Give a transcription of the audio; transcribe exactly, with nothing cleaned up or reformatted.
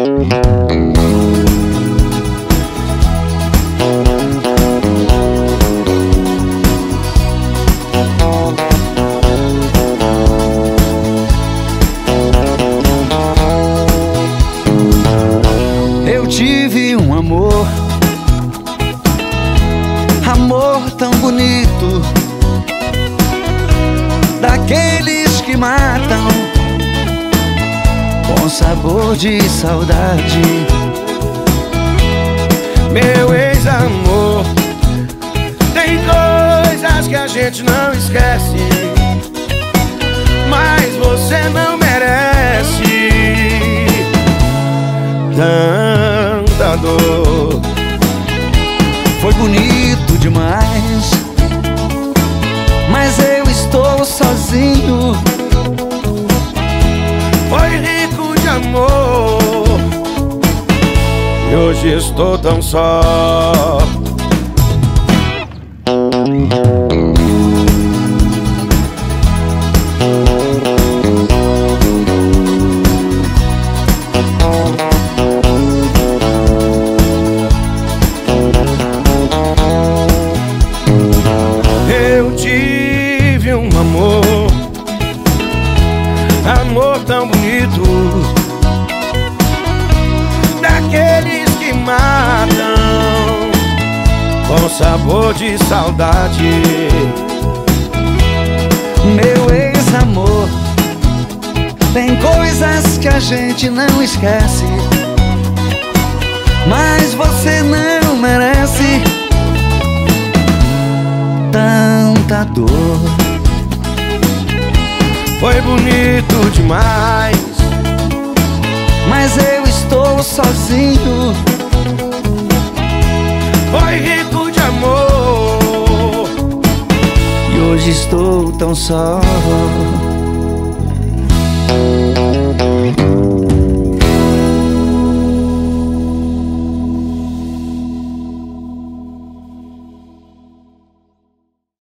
Eu tive um amor, amor tão bonito, daqueles que matam com sabor de saudade. Meu ex-amor, tem coisas que a gente não esquece, mas você não merece tanta dor. Foi bonito demais, mas eu estou sozinho. Foi rico de amor e hoje estou tão só. Eu tive um amor, amor tão bonito, daqueles que matam com sabor de saudade. Meu ex-amor, tem coisas que a gente não esquece, mas você não merece tanta dor. Foi bonito demais, mas eu estou sozinho. foi rico de amor E hoje estou tão só.